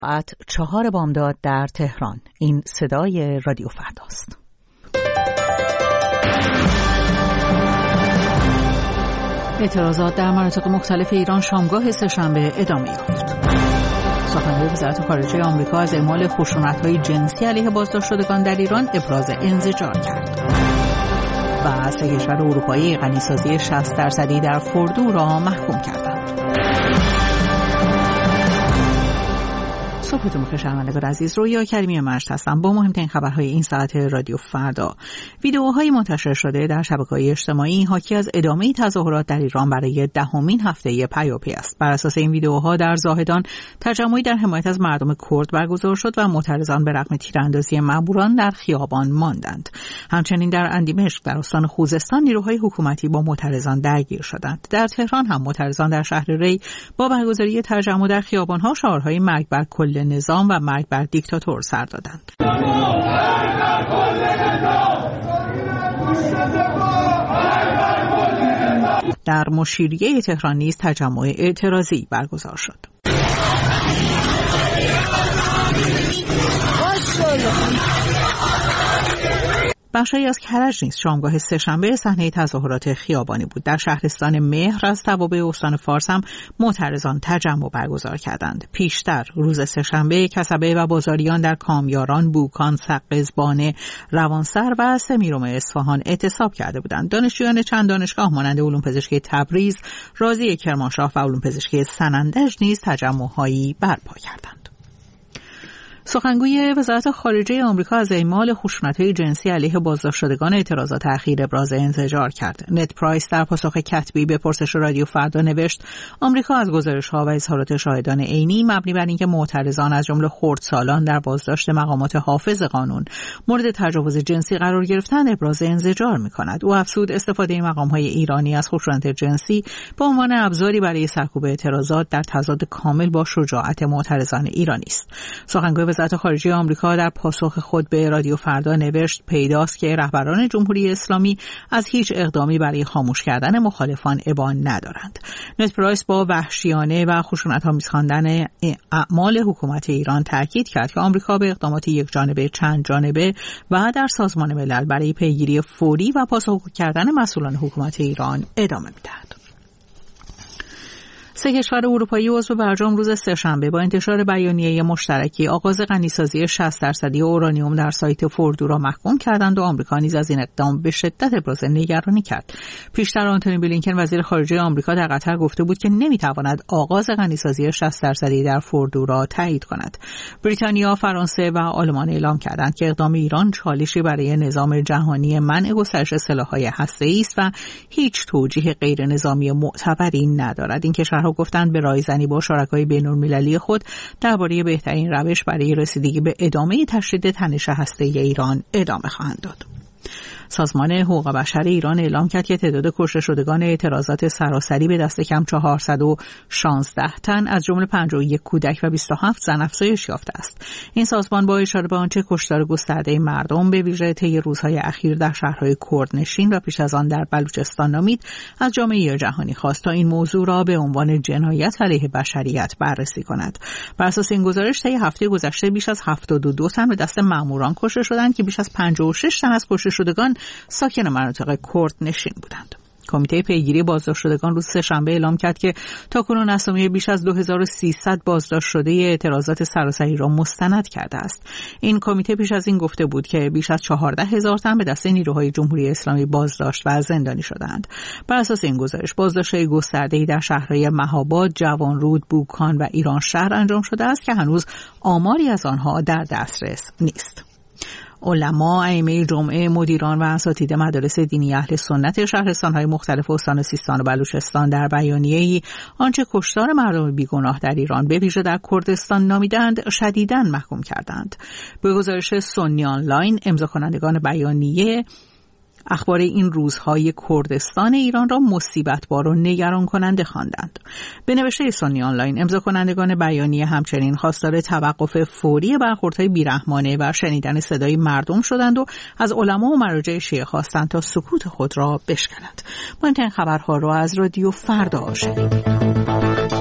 ساعت 4 بامداد در تهران. این صدای رادیو فرداست. اعتراضات در مناطق مختلف ایران شامگاه سه‌شنبه ادامه یافت. سخنگوی وزارت خارجه آمریکا از اعمال خشونت‌های جنسی علیه بازداشتشدگان در ایران ابراز انزجار کرد. و 3 کشور اروپایی غنیسازی 60% در فوردو را محکوم کردند. صبحتون بخیر شنوندگان عزیز، رویا کریمی مجد هستم با مهمترین خبرهای این ساعت رادیو فردا. ویدئوهای منتشر شده در شبکه‌های اجتماعی حاکی از ادامه تظاهرات در ایران برای 10مین هفته پیاپی است. بر اساس این ویدئوها در زاهدان تجمعی در حمایت از مردم کرد برگزار شد و معترضان به رغم تیراندازی ماموران در خیابان ماندند. همچنین در اندیمشق در استان خوزستان نیروهای حکومتی با معترضان درگیر شدند. در تهران هم معترضان در شهر ری با برگزاری تجمع در خیابان‌ها شعارهای مرگ بر کل نظام و مرگ بر دیکتاتور سر دادند. در مشیریه تهران نیز تجمع اعتراضی برگزار شد. بخشی از کرج نیز شامگاه سه‌شنبه صحنه تظاهرات خیابانی بود. در شهرستان مهر از توابع استان فارس هم معترضان تجمع برگزار کردند. پیشتر روز سه‌شنبه کسبه و بازاریان در کامیاران، بوکان، سقز، بانه، روانسر و سمیرم اصفهان اعتصاب کرده بودند. دانشجویان چند دانشگاه مانند علوم پزشکی تبریز، رازی کرمانشاه و علوم پزشکی سنندج نیز تجمع‌هایی برپا کردند. سخنگوی وزارت خارجه آمریکا از اعمال خشونت‌های جنسی علیه بازداشتشدگان اعتراضات اخیر ابراز انزجار کرد. نت پرایس در پاسخ کتبی به پرسش رادیو فردا نوشت: آمریکا از گزارش‌ها و اظهارات شاهدان عینی مبنی بر اینکه معترضان از جمله خردسالان در بازداشت مقامات حافظ قانون مورد تجاوز جنسی قرار گرفتند ابراز انزجار می‌کند. او افزود استفاده مقام‌های ایرانی از خشونت جنسی به عنوان ابزاری برای سرکوب اعتراضات در تضاد کامل با شجاعت معترضان ایرانی است. سخنگوی وزارت خارجه آمریکا در پاسخ خود به رادیو فردا نوشت: پیداست که رهبران جمهوری اسلامی از هیچ اقدامی برای خاموش کردن مخالفان ابا ندارند. نت پرایس با وحشیانه و خشونت‌آمیز خواندن اعمال حکومت ایران تاکید کرد که آمریکا به اقدامات یکجانبه، چند جانبه و در سازمان ملل برای پیگیری فوری و پاسخگو کردن مسئولان حکومت ایران ادامه می‌دهد. 3 کشور اروپایی عضو برجام روز سه‌شنبه با انتشار بیانیه مشترکی آغاز غنیسازی 60% اورانیوم در سایت فوردو را محکوم کردند و آمریکا نیز از این اقدام به شدت ابراز نگرانی کرد. پیشتر آنتونی بلینکن وزیر خارجه آمریکا در قطر گفته بود که نمی‌تواند آغاز غنیسازی 60% در فوردو را تایید کند. بریتانیا، فرانسه و آلمان اعلام کردند که اقدام ایران چالشی برای نظام جهانی منع گسترش سلاح‌های هسته‌ای است و هیچ توجیه غیر نظامی معتبری ندارد. این کشورها گفتند به رایزنی با شرکای بین‌المللی خود درباره بهترین روش برای رسیدگی به ادامه تشدید تنش هسته‌ای ایران ادامه خواهند داد. سازمان حقوق بشر ایران اعلام کرد که تعداد کشته شدگان اعتراضات سراسری به دست کم 416 تن از جمله 51 کودک و 27 زن افزایش یافته است. این سازمان با اشاره به آنچه کشتار گسترده مردم به ویژه طی روزهای اخیر در شهرهای کردنشین و پیش از آن در بلوچستان نامید، از جامعه جهانی خواست تا این موضوع را به عنوان جنایت علیه بشریت بررسی کند. بر اساس این گزارش طی هفته گذشته بیش از 72 تن به دست ماموران کشته شدند که بیش از 56 تن از کشته شدگان ساکن مناطق کرد نشین بودند. کمیته پیگیری بازداشتشدگان روز سه‌شنبه اعلام کرد که تاکنون اسامی بیش از 2300 بازداشت شده اعتراضات سراسری را مستند کرده است. این کمیته پیش از این گفته بود که بیش از 14000 تن به دست نیروهای جمهوری اسلامی بازداشت و زندانی شدند. بر اساس این گزارش بازداشت‌های گسترده‌ای در شهرهای مهاباد، جوانرود، بوکان و ایران شهر انجام شده است که هنوز آماری از آنها در دسترس نیست. علما، ائمه جمعه، مدیران و اساتید مدارس دینی اهل سنت شهرستان‌های مختلف استان سیستان و بلوچستان در بیانیه‌ای آنچه کشتار مردم بیگناه در ایران به ویژه در کردستان نامیدند شدیداً محکوم کردند. به گزارش سنی آنلاین، امضا کنندگان بیانیه اخبار این روزهای کردستان ایران را مصیبت‌بار و نگران کننده خواندند. به نوشته سنی آنلاین، امضا کنندگان بیانیه همچنین خواستار توقف فوری برخوردهای بیرحمانه و شنیدن صدای مردم شدند و از علما و مراجع شیعه خواستند تا سکوت خود را بشکند. مهمترین خبرها را از رادیو فردا شنیدید.